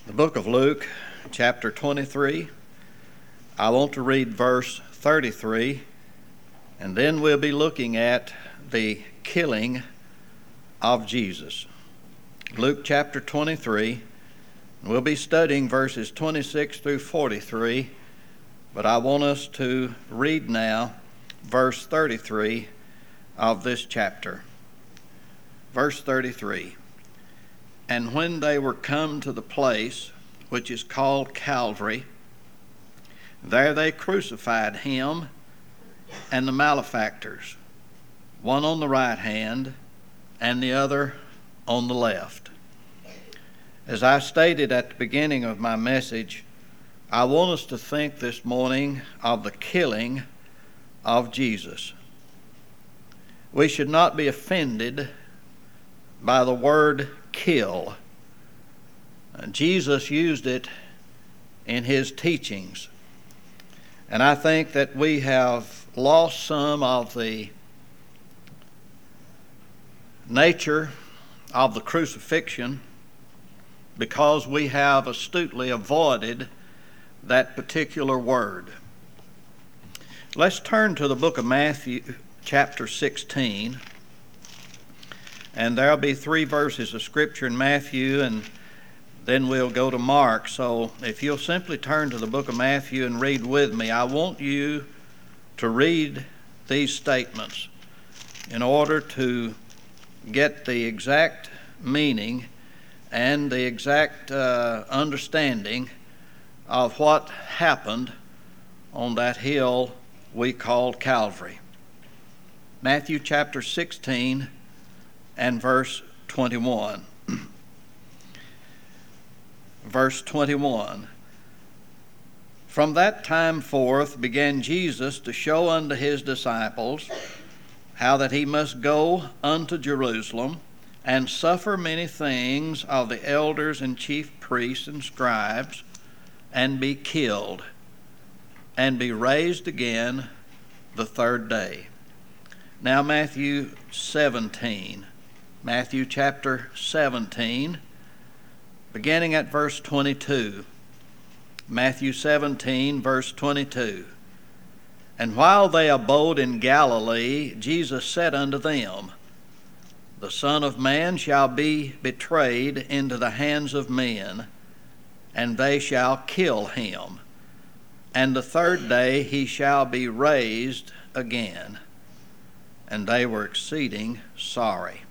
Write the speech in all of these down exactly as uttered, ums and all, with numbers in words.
The book of Luke, chapter twenty-three. I want to read verse thirty-three, and then we'll be looking at the killing of Jesus. Luke chapter twenty-three. We'll be studying verses twenty-six through forty-three, but I want us to read now verse thirty-three of this chapter. Verse thirty-three. And when they were come to the place which is called Calvary, there they crucified him and the malefactors, one on the right hand and the other on the left. As I stated at the beginning of my message, I want us to think this morning of the killing of Jesus. We should not be offended by the word kill. Jesus used it in his teachings. And I think that we have lost some of the nature of the crucifixion because we have astutely avoided that particular word. Let's turn to the book of Matthew, chapter sixteen. And there'll be three verses of Scripture in Matthew, and then we'll go to Mark. So if you'll simply turn to the book of Matthew and read with me, I want you to read these statements in order to get the exact meaning and the exact uh, understanding of what happened on that hill we call Calvary. Matthew chapter sixteen and verse twenty-one. Verse twenty-one. From that time forth began Jesus to show unto his disciples how that he must go unto Jerusalem and suffer many things of the elders and chief priests and scribes, and be killed, and be raised again the third day. Now Matthew seventeen. Matthew chapter seventeen, beginning at verse twenty-two. Matthew seventeen, verse twenty-two. And while they abode in Galilee, Jesus said unto them, The Son of Man shall be betrayed into the hands of men, and they shall kill him. And the third day he shall be raised again. And they were exceeding sorry.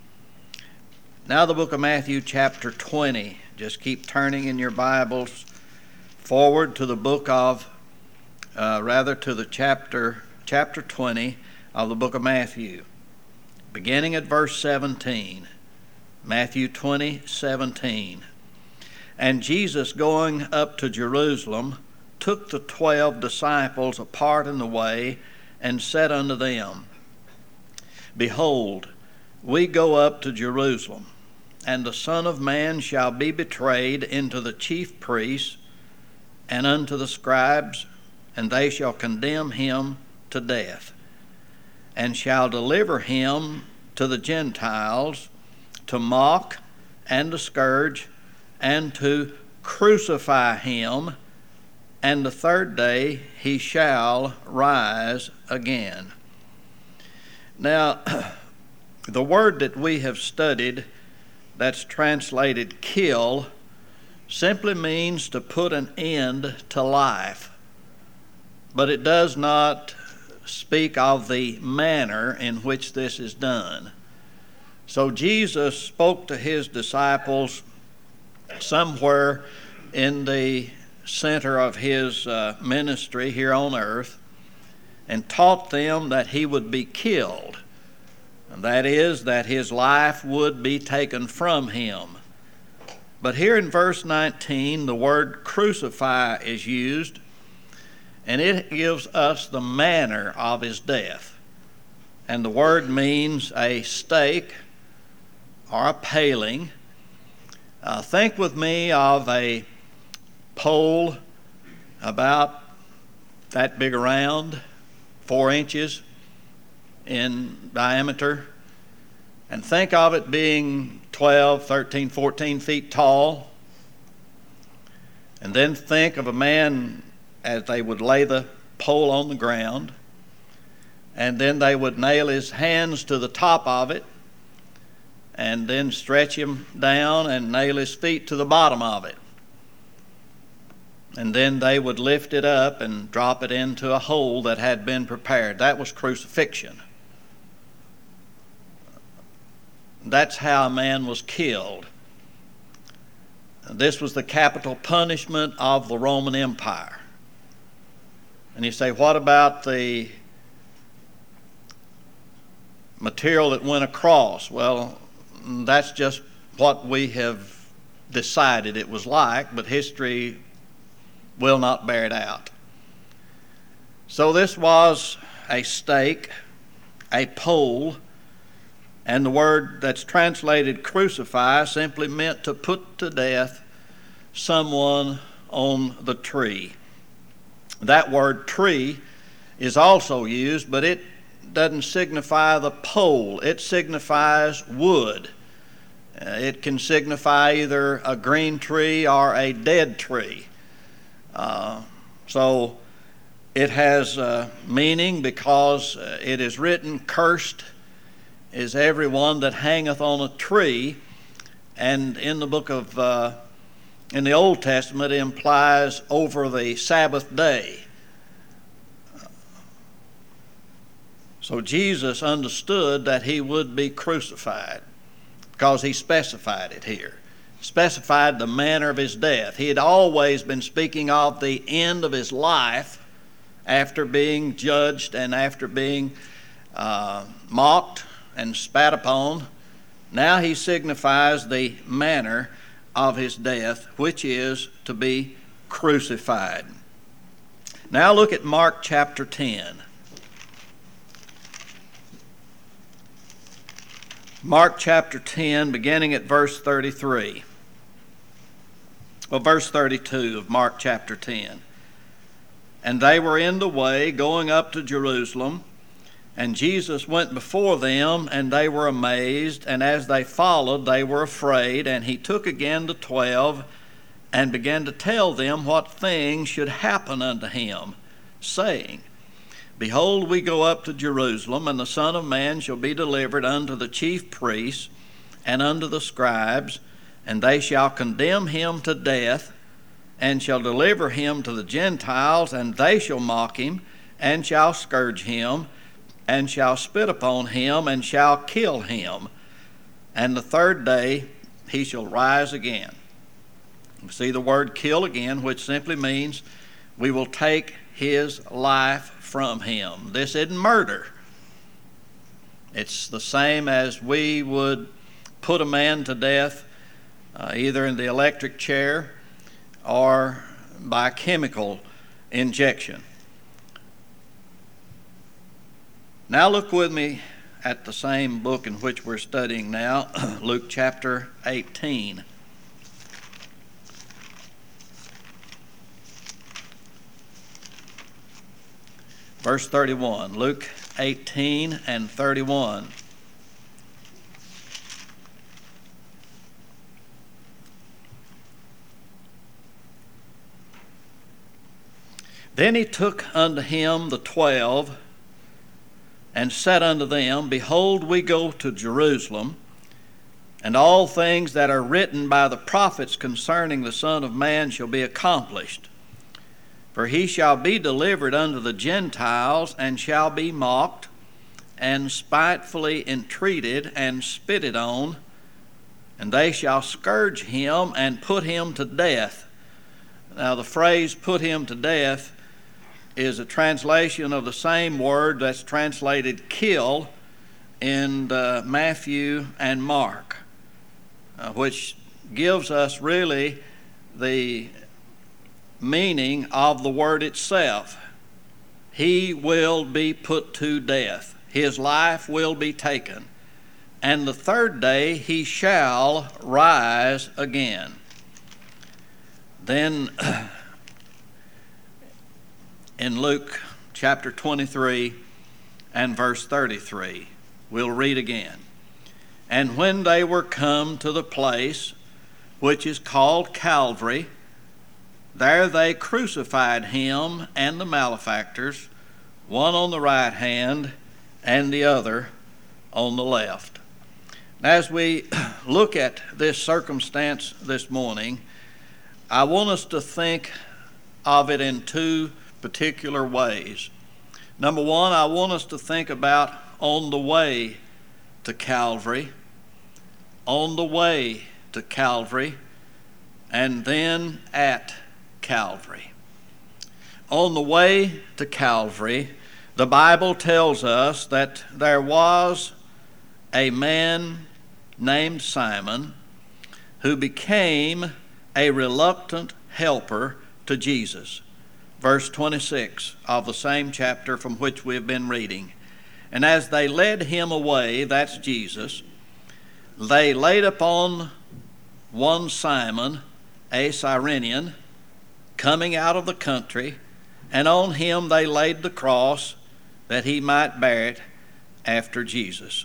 Now the book of Matthew chapter twenty. Just keep turning in your Bibles forward to the book of, uh, rather to the chapter, chapter twenty of the book of Matthew. Beginning at verse seventeen. Matthew twenty, seventeen. And Jesus going up to Jerusalem took the twelve disciples apart in the way and said unto them, Behold, we go up to Jerusalem, and the Son of Man shall be betrayed into the chief priests and unto the scribes, and they shall condemn him to death, and shall deliver him to the Gentiles to mock and to scourge and to crucify him, and the third day he shall rise again. Now, the word that we have studied that's translated kill simply means to put an end to life. But it does not speak of the manner in which this is done. So Jesus spoke to his disciples somewhere in the center of his uh, ministry here on earth and taught them that he would be killed. And that is, that his life would be taken from him. But here in verse nineteen, the word crucify is used, and it gives us the manner of his death. And the word means a stake or a paling. Uh, think with me of a pole about that big around, four inches in diameter, and think of it being twelve, thirteen, fourteen feet tall. And then think of a man as they would lay the pole on the ground, and then they would nail his hands to the top of it, and then stretch him down and nail his feet to the bottom of it. And then they would lift it up and drop it into a hole that had been prepared. That was crucifixion. That's how a man was killed. This was the capital punishment of the Roman Empire. And you say, what about the material that went across? Well, that's just what we have decided it was like, but history will not bear it out. So this was a stake, a pole, and the word that's translated crucify simply meant to put to death someone on the tree. That word tree is also used, but it doesn't signify the pole. It signifies wood. Uh, it can signify either a green tree or a dead tree. Uh, so it has uh, meaning because uh, it is written, cursed is everyone that hangeth on a tree. And in the book of, uh, in the Old Testament, it implies over the Sabbath day. So Jesus understood that he would be crucified because he specified it here. Specified the manner of his death. He had always been speaking of the end of his life after being judged and after being uh, mocked and spat upon. Now he signifies the manner of his death, which is to be crucified. Now look at Mark chapter ten. Mark chapter ten, beginning at verse thirty-three. Well, verse thirty-two of Mark chapter ten. And they were in the way going up to Jerusalem, and Jesus went before them, and they were amazed, and as they followed, they were afraid. And he took again the twelve, and began to tell them what things should happen unto him, saying, Behold, we go up to Jerusalem, and the Son of Man shall be delivered unto the chief priests and unto the scribes, and they shall condemn him to death, and shall deliver him to the Gentiles, and they shall mock him, and shall scourge him, and shall spit upon him, and shall kill him. And the third day he shall rise again. You see the word kill again, which simply means we will take his life from him. This isn't murder. It's the same as we would put a man to death uh, either in the electric chair or by chemical injection. Now look with me at the same book in which we're studying now, Luke chapter eighteen. Verse thirty-one, Luke eighteen and thirty-one. Then he took unto him the twelve, and said unto them, Behold, we go to Jerusalem, and all things that are written by the prophets concerning the Son of Man shall be accomplished. For he shall be delivered unto the Gentiles, and shall be mocked, and spitefully entreated, and spitted on, and they shall scourge him, and put him to death. Now the phrase put him to death is a translation of the same word that's translated kill in uh, Matthew and Mark, uh, which gives us really the meaning of the word itself. He will be put to death. His life will be taken. And the third day he shall rise again. Then in Luke chapter twenty-three and verse thirty-three, we'll read again. And when they were come to the place which is called Calvary, there they crucified him and the malefactors, one on the right hand and the other on the left. As we look at this circumstance this morning, I want us to think of it in two particular ways. Number one, I want us to think about on the way to Calvary, on the way to Calvary, and then at Calvary. On the way to Calvary, the Bible tells us that there was a man named Simon who became a reluctant helper to Jesus. Verse twenty-six of the same chapter from which we have been reading. And as they led him away, that's Jesus, they laid upon one Simon, a Cyrenian, coming out of the country, and on him they laid the cross that he might bear it after Jesus.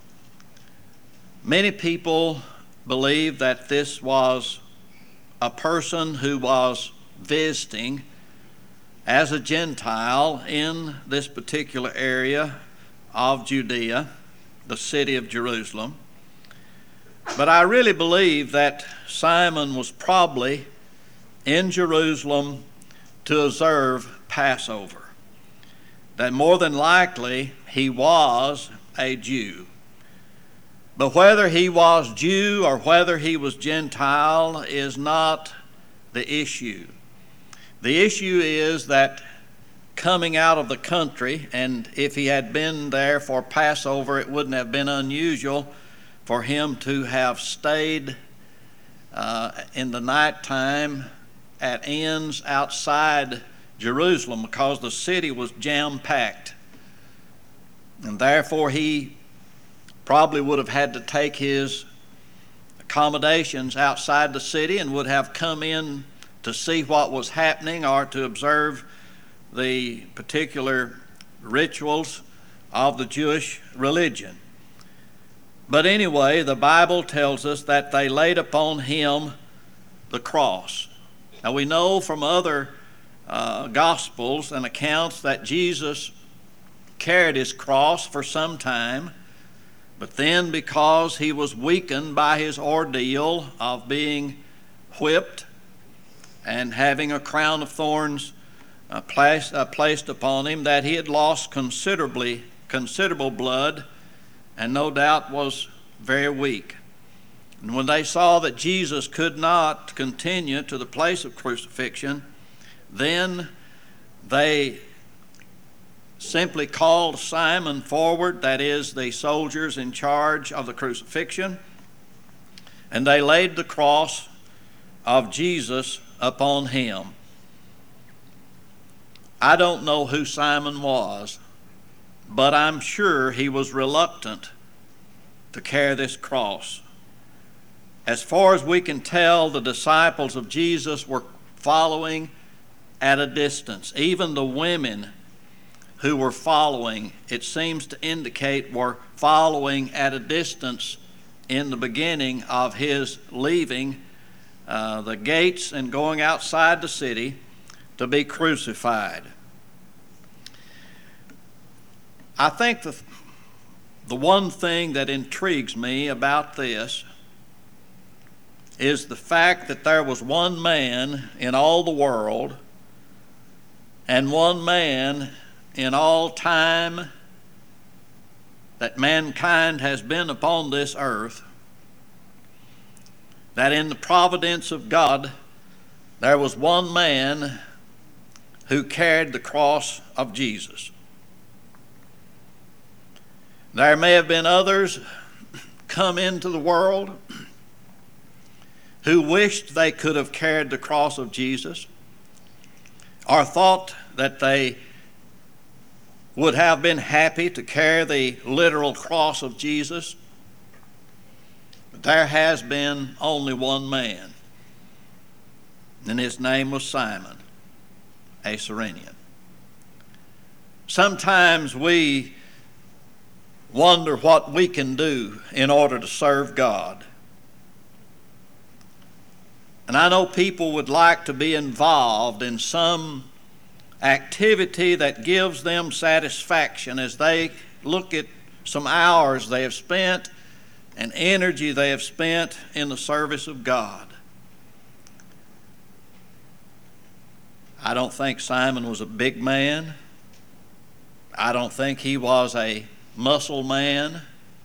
Many people believe that this was a person who was visiting as a Gentile in this particular area of Judea, the city of Jerusalem. But I really believe that Simon was probably in Jerusalem to observe Passover. That more than likely he was a Jew. But whether he was Jew or whether he was Gentile is not the issue. The issue is that coming out of the country, and if he had been there for Passover, it wouldn't have been unusual for him to have stayed uh, in the nighttime at inns outside Jerusalem because the city was jam-packed. And therefore he probably would have had to take his accommodations outside the city and would have come in to see what was happening or to observe the particular rituals of the Jewish religion. But anyway, the Bible tells us that they laid upon him the cross. Now we know from other uh, Gospels and accounts that Jesus carried his cross for some time, but then because he was weakened by his ordeal of being whipped and having a crown of thorns uh, placed, uh, placed upon him, that he had lost considerably, considerable blood, and no doubt was very weak. And when they saw that Jesus could not continue to the place of crucifixion, then they simply called Simon forward, that is, the soldiers in charge of the crucifixion, and they laid the cross of Jesus upon him. I don't know who Simon was, but I'm sure he was reluctant to carry this cross. As far as we can tell, the disciples of Jesus were following at a distance. Even the women who were following, it seems to indicate, were following at a distance in the beginning of his leaving uh, the gates and going outside the city to be crucified. I think the, the one thing that intrigues me about this is the fact that there was one man in all the world and one man in all time that mankind has been upon this earth, that in the providence of God there was one man who carried the cross of Jesus. There may have been others come into the world who wished they could have carried the cross of Jesus, or thought that they would have been happy to carry the literal cross of Jesus. But there has been only one man, and his name was Simon, a Cyrenian. Sometimes we wonder what we can do in order to serve God. And I know people would like to be involved in some activity that gives them satisfaction as they look at some hours they have spent and energy they have spent in the service of God. I don't think Simon was a big man. I don't think he was a muscle man.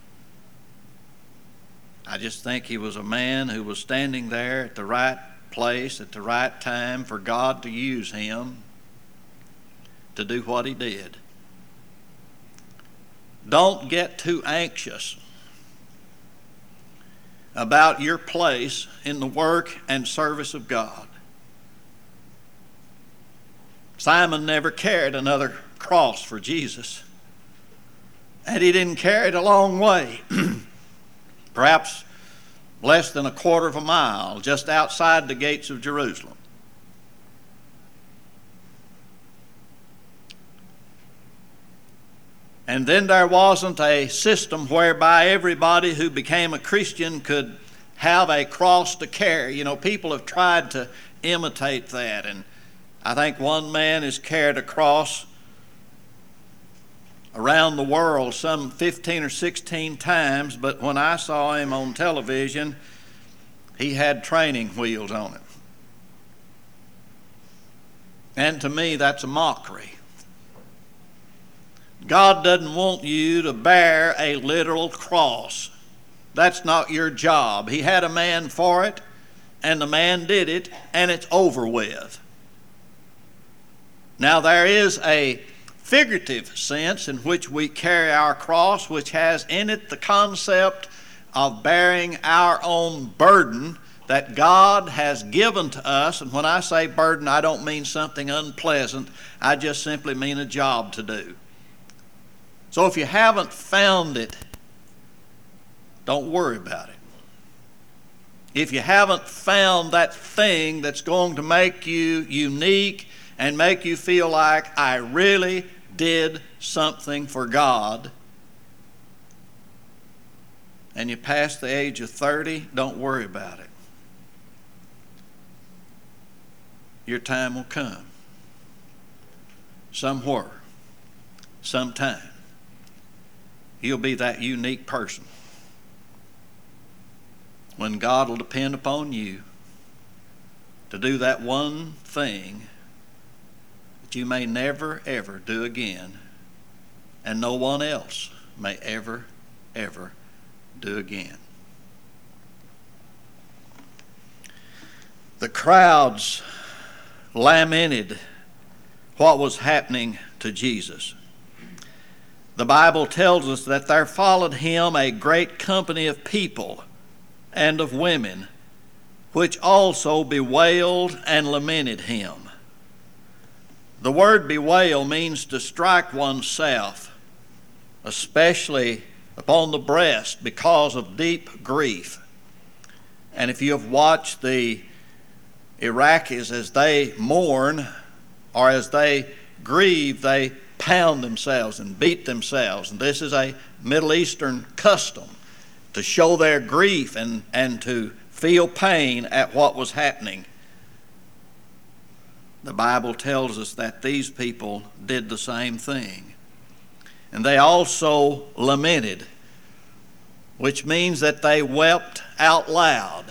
I just think he was a man who was standing there at the right place at the right time for God to use him to do what he did. Don't get too anxious about your place in the work and service of God. Simon never carried another cross for Jesus, and he didn't carry it a long way. Perhaps less than a quarter of a mile, just outside the gates of Jerusalem. And then there wasn't a system whereby everybody who became a Christian could have a cross to carry. You know, people have tried to imitate that, and I think one man has carried a cross around the world some fifteen or sixteen times, but when I saw him on television, he had training wheels on it. And to me, that's a mockery. God doesn't want you to bear a literal cross. That's not your job. He had a man for it, and the man did it, and it's over with. Now, there is a figurative sense in which we carry our cross, which has in it the concept of bearing our own burden that God has given to us. And when I say burden, I don't mean something unpleasant. I just simply mean a job to do. So if you haven't found it, don't worry about it. If you haven't found that thing that's going to make you unique and make you feel like I really did something for God, and you pass the age of thirty, don't worry about it. Your time will come. Somewhere, sometime, you'll be that unique person when God will depend upon you to do that one thing that you may never, ever do again, and no one else may ever, ever do again. The crowds lamented what was happening to Jesus. The Bible tells us that there followed him a great company of people and of women, which also bewailed and lamented him. The word bewail means to strike oneself, especially upon the breast, because of deep grief. And if you have watched the Iraqis as they mourn or as they grieve, they pound themselves and beat themselves. And this is a Middle Eastern custom to show their grief and, and to feel pain at what was happening. The Bible tells us that these people did the same thing. And they also lamented, which means that they wept out loud.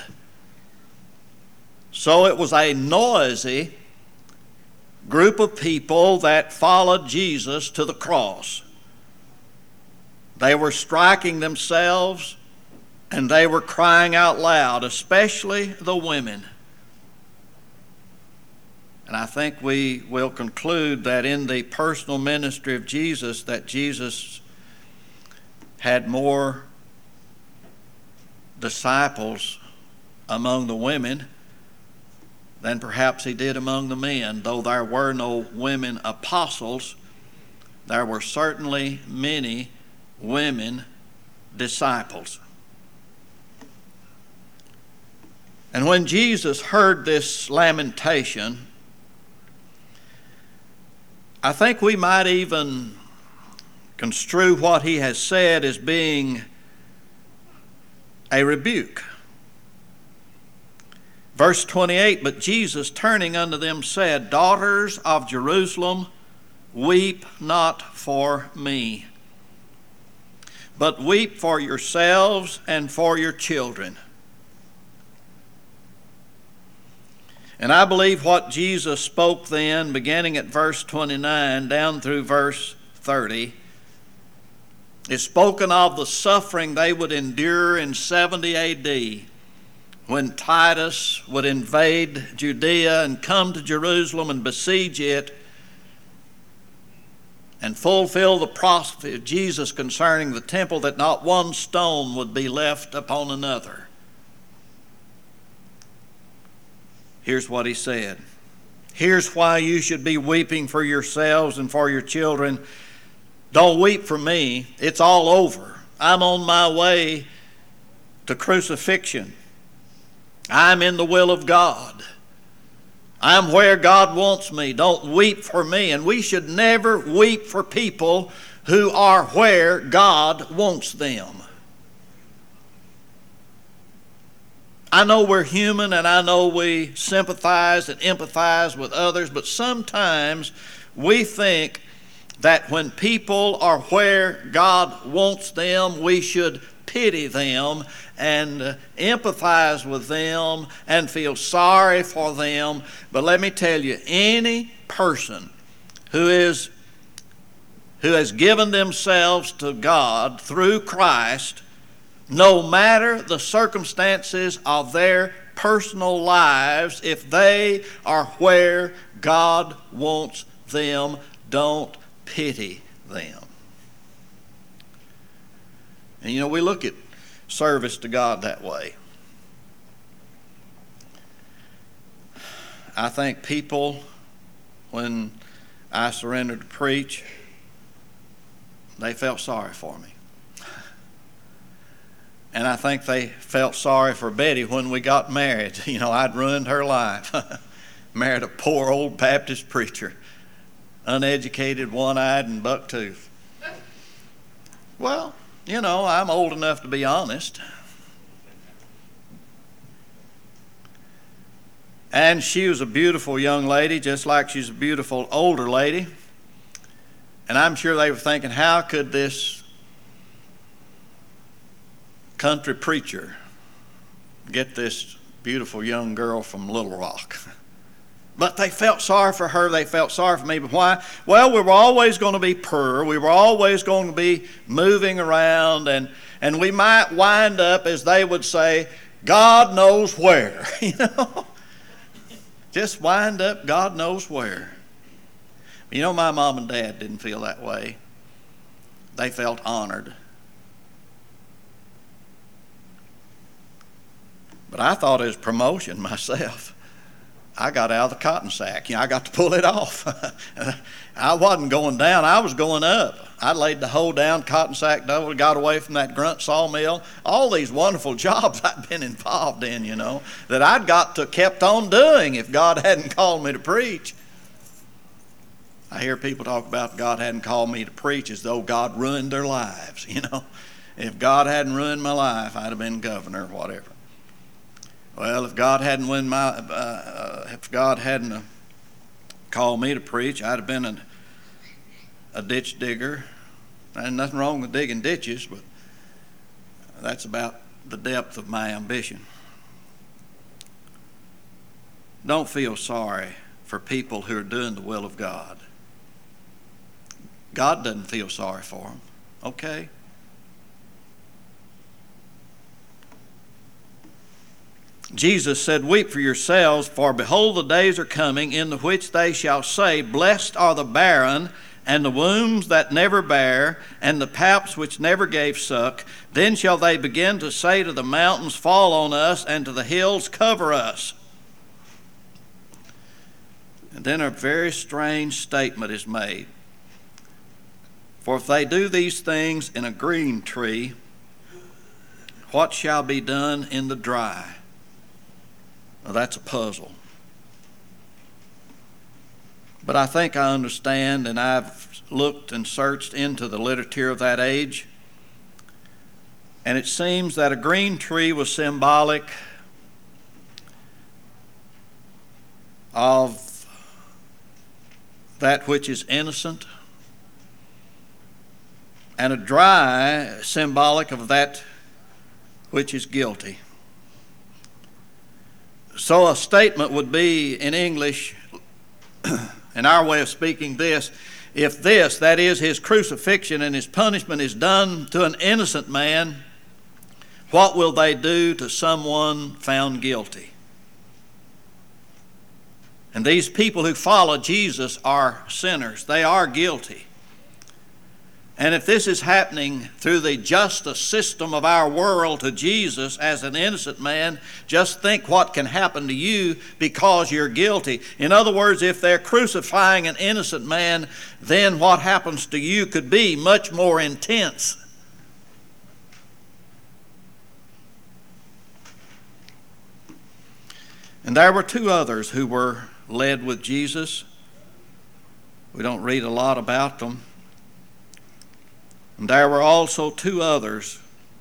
So it was a noisy group of people that followed Jesus to the cross. They were striking themselves and they were crying out loud, especially the women. And I think we will conclude that in the personal ministry of Jesus, that Jesus had more disciples among the women than perhaps he did among the men. Though there were no women apostles, there were certainly many women disciples. And when Jesus heard this lamentation, I think we might even construe what he has said as being a rebuke. Verse twenty-eight, but Jesus turning unto them said, Daughters of Jerusalem, weep not for me, but weep for yourselves and for your children. And I believe what Jesus spoke then, beginning at verse twenty-nine down through verse thirty, is spoken of the suffering they would endure in seventy A D when Titus would invade Judea and come to Jerusalem and besiege it and fulfill the prophecy of Jesus concerning the temple, that not one stone would be left upon another. Here's what he said. Here's why you should be weeping for yourselves and for your children. Don't weep for me. It's all over. I'm on my way to crucifixion. I'm in the will of God. I'm where God wants me. Don't weep for me. And we should never weep for people who are where God wants them. I know we're human, and I know we sympathize and empathize with others, but sometimes we think that when people are where God wants them, we should pity them and uh, empathize with them and feel sorry for them. But let me tell you, any person who is who has given themselves to God through Christ, no matter the circumstances of their personal lives, if they are where God wants them, don't pity them. And you know, we look at service to God that way. I think people, when I surrendered to preach, they felt sorry for me. And I think they felt sorry for Betty when we got married. You know, I'd ruined her life. Married a poor old Baptist preacher, uneducated, one-eyed, and buck-toothed. Well, you know, I'm old enough to be honest. And she was a beautiful young lady, just like she's a beautiful older lady. And I'm sure they were thinking, how could this country preacher get this beautiful young girl from Little Rock? But they felt sorry for her. They felt sorry for me. But why? Well, we were always going to be poor. We were always going to be moving around. And, and we might wind up, as they would say, God knows where. You know? Just wind up God knows where. You know, my mom and dad didn't feel that way. They felt honored. But I thought it was promotion myself. I got out of the cotton sack. You know, I got to pull it off. I wasn't going down. I was going up. I laid the hoe down, cotton sack double, got away from that grunt sawmill. All these wonderful jobs I'd been involved in, you know, that I'd got to kept on doing if God hadn't called me to preach. I hear people talk about God hadn't called me to preach as though God ruined their lives, you know. If God hadn't ruined my life, I'd have been governor or whatever. Well, if God hadn't win my, uh, if God hadn't uh, called me to preach, I'd have been a, a ditch digger. There's nothing wrong with digging ditches, but that's about the depth of my ambition. Don't feel sorry for people who are doing the will of God. God doesn't feel sorry for them, okay? Jesus said, weep for yourselves, for behold, the days are coming in the which they shall say, blessed are the barren, and the wombs that never bare, and the paps which never gave suck. Then shall they begin to say to the mountains, fall on us, and to the hills, cover us. And then a very strange statement is made. For if they do these things in a green tree, what shall be done in the dry? Well, that's a puzzle. But I think I understand, and I've looked and searched into the literature of that age, and it seems that a green tree was symbolic of that which is innocent, and a dry symbolic of that which is guilty. So a statement would be in English, in our way of speaking, this: if this, that is his crucifixion and his punishment, is done to an innocent man, what will they do to someone found guilty? And these people who follow Jesus are sinners. They are guilty. And if this is happening through the justice system of our world to Jesus as an innocent man, just think what can happen to you because you're guilty. In other words, if they're crucifying an innocent man, then what happens to you could be much more intense. And there were two others who were led with Jesus. We don't read a lot about them. And there were also two others,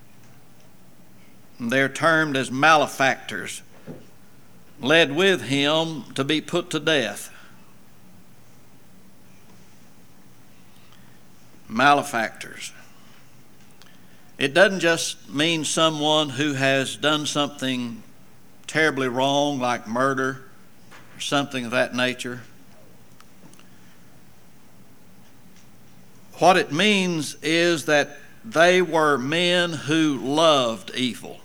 and they're termed as malefactors, led with him to be put to death. Malefactors. It doesn't just mean someone who has done something terribly wrong, like murder or something of that nature. What it means is that they were men who loved evil.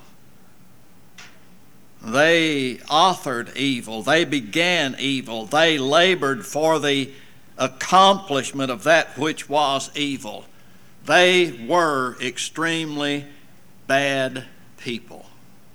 They authored evil. They began evil. They labored for the accomplishment of that which was evil. They were extremely bad people.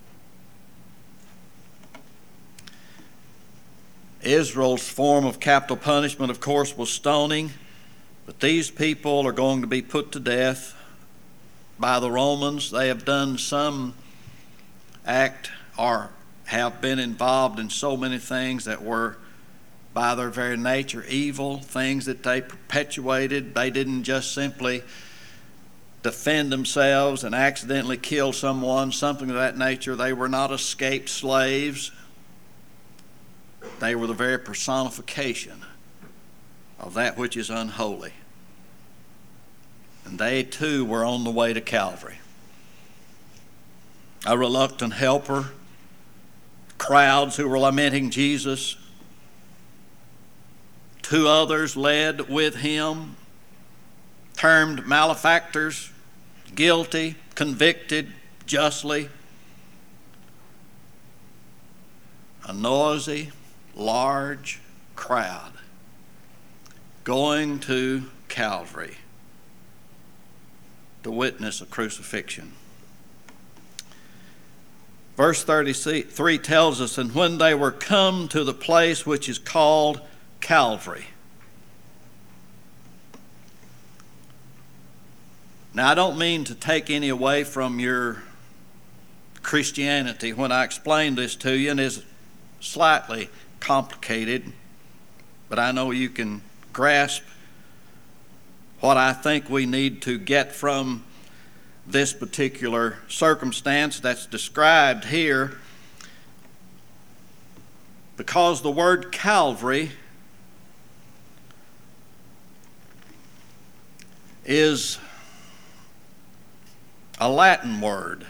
Israel's form of capital punishment, of course, was stoning. But these people are going to be put to death by the Romans. They have done some act or have been involved in so many things that were by their very nature evil, things that they perpetuated. They didn't just simply defend themselves and accidentally kill someone, something of that nature. They were not escaped slaves. They were the very personification of that which is unholy. And they too were on the way to Calvary. A reluctant helper, crowds who were lamenting Jesus, two others led with him, termed malefactors, guilty, convicted justly, a noisy, large crowd going to Calvary to witness a crucifixion. Verse thirty-three tells us, and when they were come to the place which is called Calvary. Now, I don't mean to take any away from your Christianity when I explain this to you, and it's slightly complicated, but I know you can grasp what I think we need to get from this particular circumstance that's described here, because the word Calvary is a Latin word,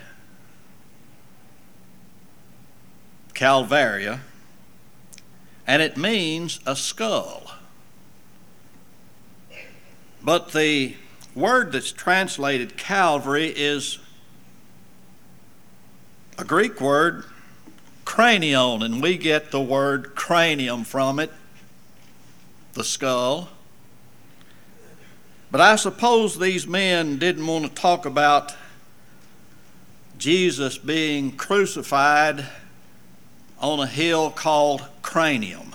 Calvaria, and it means a skull. But the word that's translated Calvary is a Greek word, cranion, and we get the word cranium from it, the skull. But I suppose these men didn't want to talk about Jesus being crucified on a hill called Cranium.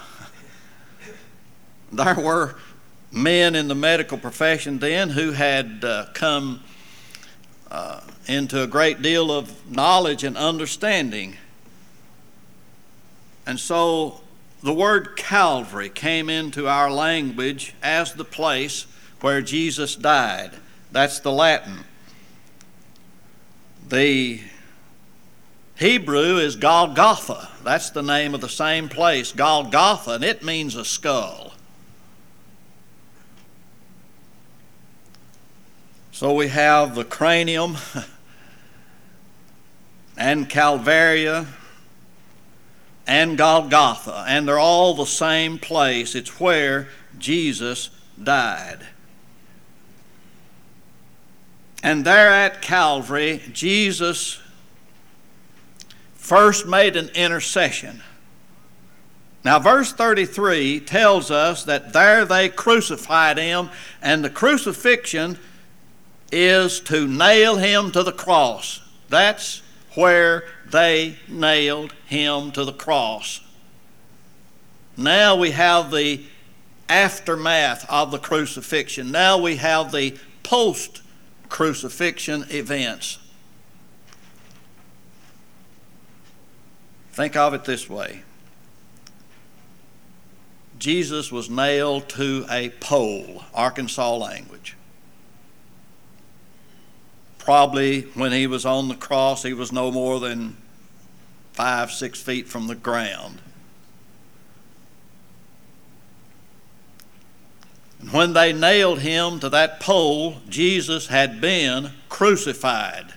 There were men in the medical profession then who had uh, come uh, into a great deal of knowledge and understanding. And so the word Calvary came into our language as the place where Jesus died. That's the Latin. The Hebrew is Golgotha. That's the name of the same place, Golgotha, and it means a skull. So we have the cranium and Calvaria and Golgotha, and they're all the same place. It's where Jesus died. And there at Calvary, Jesus first made an intercession. Now, verse thirty-three tells us that there they crucified him, and the crucifixion is to nail him to the cross. That's where they nailed him to the cross. Now we have the aftermath of the crucifixion. Now we have the post-crucifixion events. Think of it this way. Jesus was nailed to a pole, Arkansas language. Probably when he was on the cross, he was no more than five, six feet from the ground. And when they nailed him to that pole, Jesus had been crucified.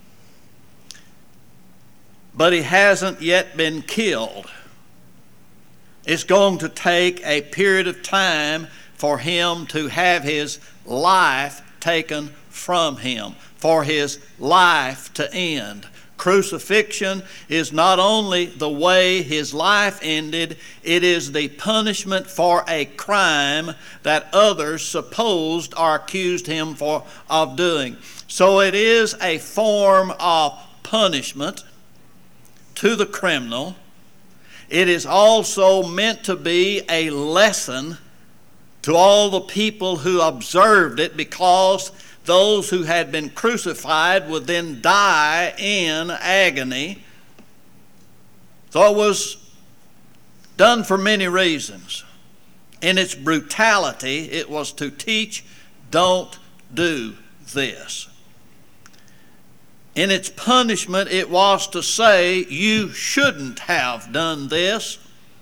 But he hasn't yet been killed. It's going to take a period of time for him to have his life taken from him, for his life to end. Crucifixion is not only the way his life ended, it is the punishment for a crime that others supposed or accused him for, of doing. So it is a form of punishment to the criminal. It is also meant to be a lesson to all the people who observed it, because those who had been crucified would then die in agony. So it was done for many reasons. In its brutality, it was to teach, don't do this. In its punishment, it was to say, you shouldn't have done this.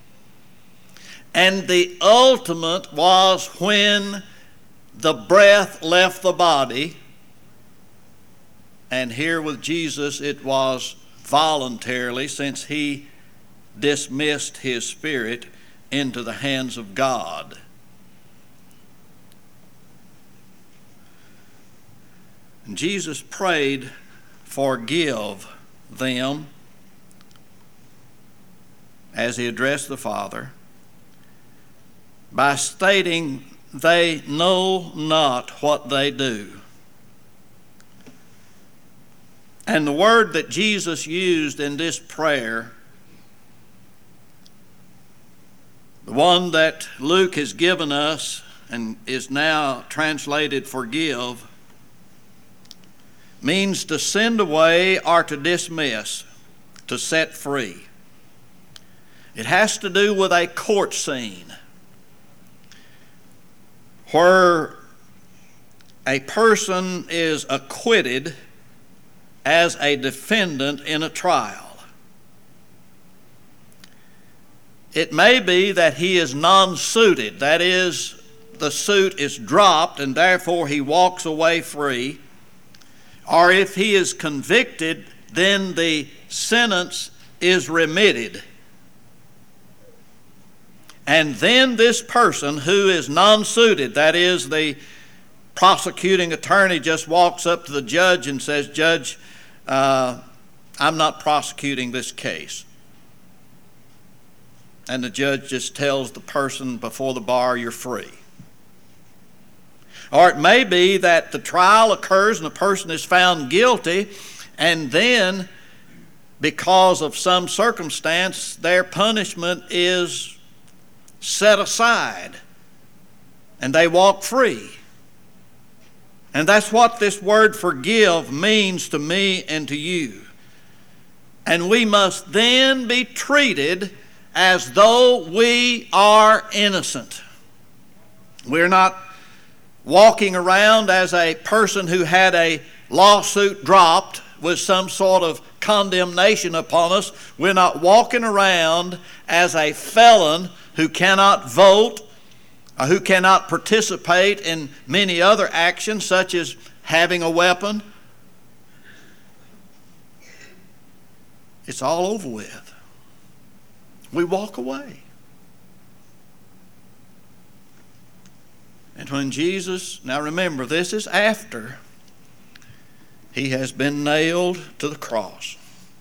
And the ultimate was when the breath left the body. And here with Jesus, it was voluntarily, since he dismissed his spirit into the hands of God. And Jesus prayed, forgive them, as he addressed the Father, by stating, they know not what they do. And the word that Jesus used in this prayer, the one that Luke has given us and is now translated forgive, means to send away or to dismiss, to set free. It has to do with a court scene where a person is acquitted as a defendant in a trial. It may be that he is non-suited, that is, the suit is dropped and therefore he walks away free. Or if he is convicted, then the sentence is remitted. And then this person who is non-suited, that is, the prosecuting attorney, just walks up to the judge and says, Judge, uh, I'm not prosecuting this case. And the judge just tells the person before the bar, you're free. Or it may be that the trial occurs and the person is found guilty, and then because of some circumstance, their punishment is set aside and they walk free. And that's what this word forgive means to me and to you. And we must then be treated as though we are innocent. We're not walking around as a person who had a lawsuit dropped with some sort of condemnation upon us. We're not walking around as a felon who cannot vote, or who cannot participate in many other actions such as having a weapon. It's all over with. We walk away. And when Jesus, now remember, this is after he has been nailed to the cross.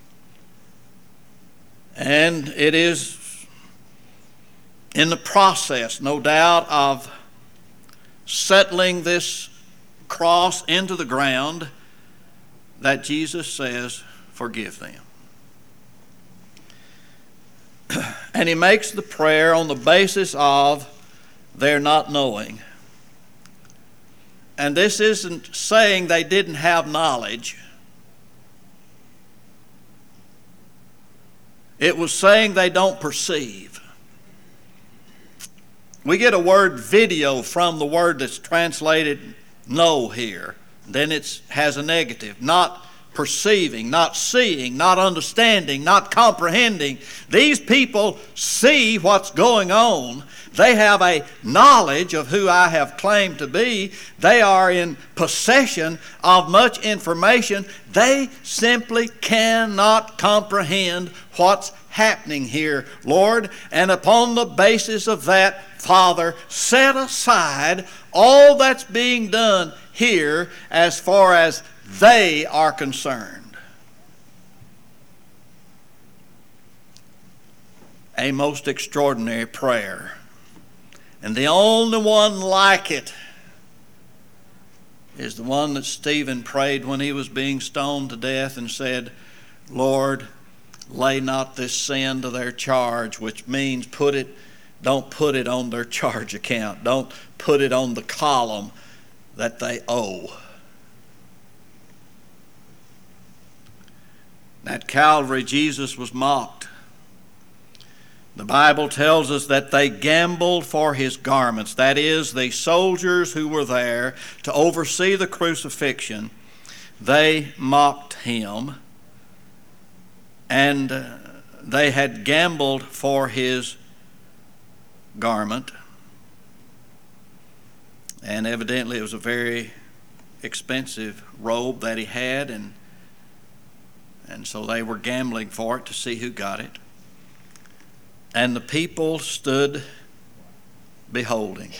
And it is in the process, no doubt, of settling this cross into the ground that Jesus says, forgive them. And he makes the prayer on the basis of their not knowing. And this isn't saying they didn't have knowledge. It was saying they don't perceive. We get a word video from the word that's translated know here. Then it has a negative. Not perceiving, not seeing, not understanding, not comprehending. These people see what's going on. They have a knowledge of who I have claimed to be. They are in possession of much information. They simply cannot comprehend what's happening here, Lord. And upon the basis of that, Father, set aside all that's being done here as far as they are concerned. A most extraordinary prayer. And the only one like it is the one that Stephen prayed when he was being stoned to death and said, Lord, lay not this sin to their charge, which means put it, don't put it on their charge account. Don't put it on the column that they owe. At Calvary, Jesus was mocked. The Bible tells us that they gambled for his garments. That is, the soldiers who were there to oversee the crucifixion, they mocked him, and uh, they had gambled for his garment. And evidently it was a very expensive robe that he had, and And so they were gambling for it to see who got it. And the people stood beholding.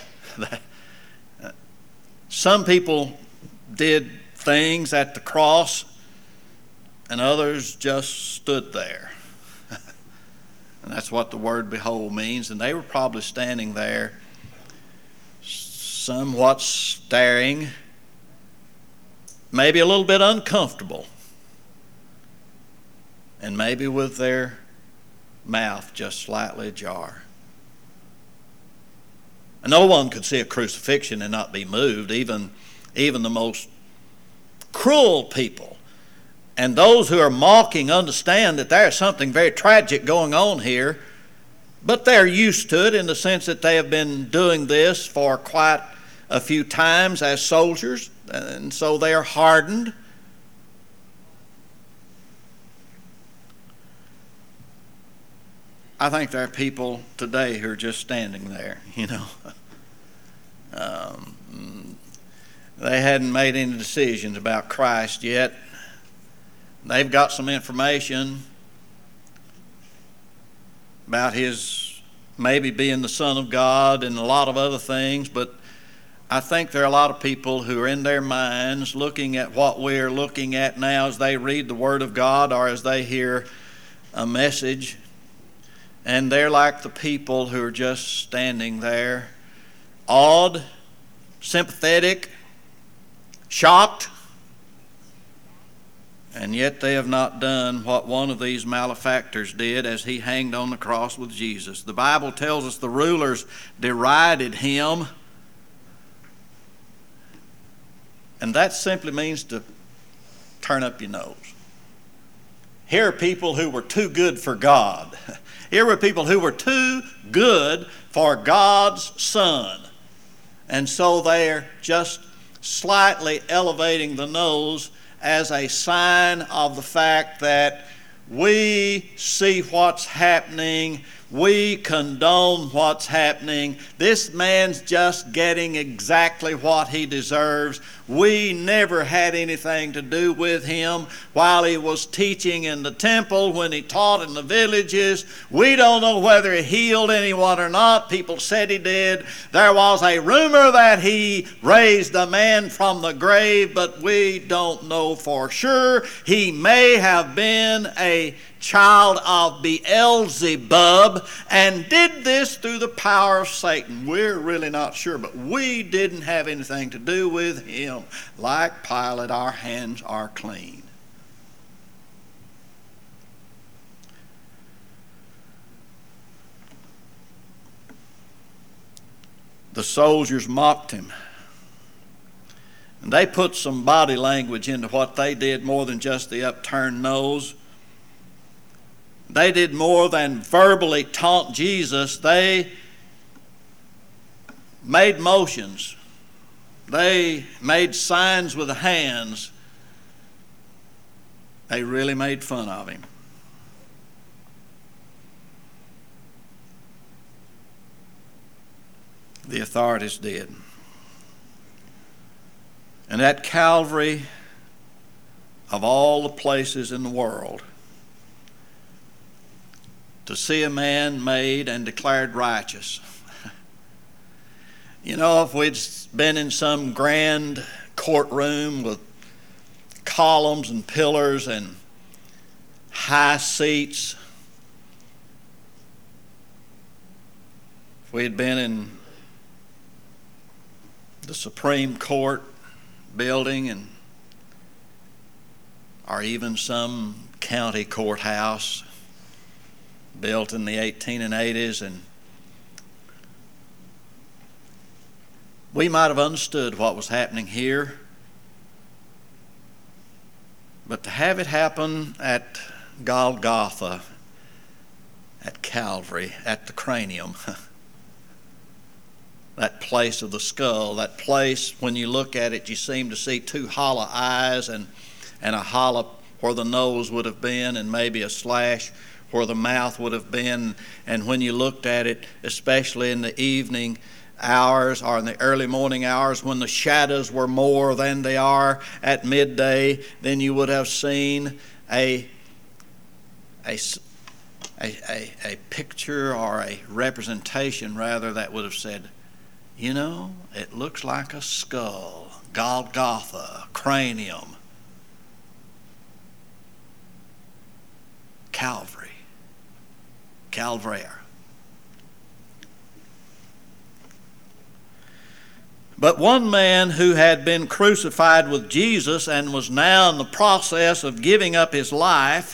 Some people did things at the cross, and others just stood there. And that's what the word behold means. And they were probably standing there, somewhat staring, maybe a little bit uncomfortable, and maybe with their mouth just slightly ajar. And no one could see a crucifixion and not be moved, even, even the most cruel people. And those who are mocking understand that there is something very tragic going on here, but they're used to it in the sense that they have been doing this for quite a few times as soldiers, and so they are hardened. I think there are people today who are just standing there, you know. Um, they hadn't made any decisions about Christ yet. They've got some information about his maybe being the Son of God and a lot of other things, but I think there are a lot of people who are in their minds looking at what we're looking at now as they read the Word of God or as they hear a message. And they're like the people who are just standing there, awed, sympathetic, shocked, and yet they have not done what one of these malefactors did as he hanged on the cross with Jesus. The Bible tells us the rulers derided him, and that simply means to turn up your nose. Here are people who were too good for God. Here were people who were too good for God's Son. And so they're just slightly elevating the nose as a sign of the fact that we see what's happening. We condone what's happening. This man's just getting exactly what he deserves. We never had anything to do with him while he was teaching in the temple, when he taught in the villages. We don't know whether he healed anyone or not. People said he did. There was a rumor that he raised a man from the grave, but we don't know for sure. He may have been a child of Beelzebub and did this through the power of Satan. We're really not sure, but we didn't have anything to do with him. Like Pilate, our hands are clean. The soldiers mocked him. And they put some body language into what they did, more than just the upturned nose. They did more than verbally taunt Jesus. They made motions. They made signs with the hands. They really made fun of him. The authorities did. And at Calvary, of all the places in the world, to see a man made and declared righteous. You know, if we'd been in some grand courtroom with columns and pillars and high seats, if we had been in the Supreme Court building, and or even some county courthouse built in the eighteen eighties, and we might have understood what was happening here. But to have it happen at Golgotha, at Calvary, at the cranium, that place of the skull, that place, when you look at it, you seem to see two hollow eyes and, and a hollow where the nose would have been, and maybe a slash where the mouth would have been. And when you looked at it, especially in the evening hours or in the early morning hours, when the shadows were more than they are at midday, then you would have seen a a, a, a, a picture, or a representation rather, that would have said, you know, it looks like a skull. Golgotha, cranium, Calvary. Calvaire. But one man who had been crucified with Jesus and was now in the process of giving up his life,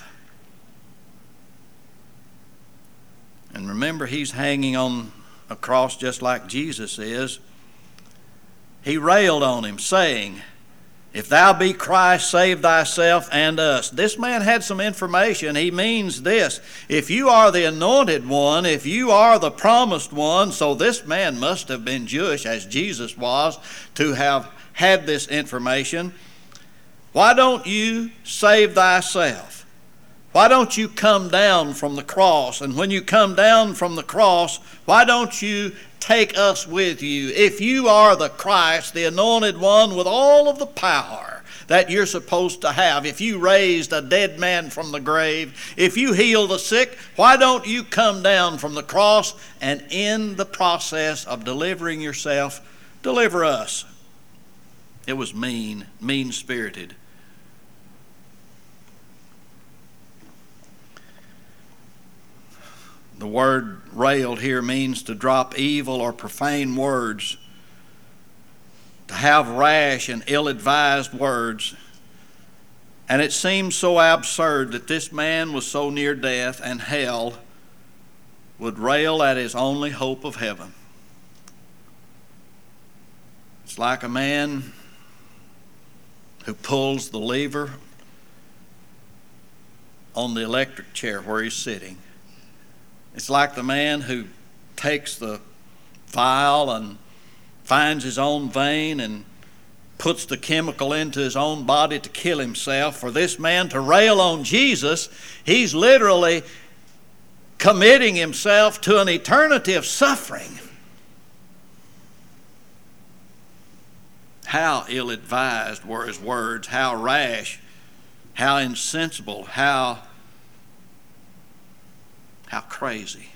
and remember, he's hanging on a cross just like Jesus is, he railed on him, saying, "If thou be Christ, save thyself and us." This man had some information. He means this: if you are the anointed one, if you are the promised one, so this man must have been Jewish, as Jesus was, to have had this information. Why don't you save thyself? Why don't you come down from the cross? And when you come down from the cross, why don't you take us with you? If you are the Christ, the anointed one with all of the power that you're supposed to have, if you raised a dead man from the grave, if you heal the sick, why don't you come down from the cross and in the process of delivering yourself, deliver us? It was mean, mean-spirited. The word railed here means to drop evil or profane words, to have rash and ill-advised words. And it seems so absurd that this man was so near death and hell would rail at his only hope of heaven. It's like a man who pulls the lever on the electric chair where he's sitting. It's like the man who takes the vial and finds his own vein and puts the chemical into his own body to kill himself. For this man to rail on Jesus, he's literally committing himself to an eternity of suffering. How ill-advised were his words, how rash, how insensible, how, how crazy.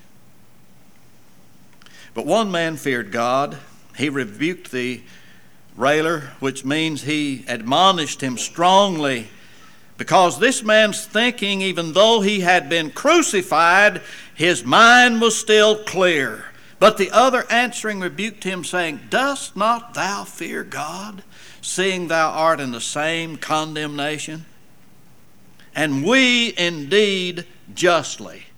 But one man feared God. He rebuked the railer, which means he admonished him strongly, because this man's thinking, even though he had been crucified, his mind was still clear. But the other answering rebuked him, saying, Dost not thou fear God, seeing thou art in the same condemnation? And we indeed justly.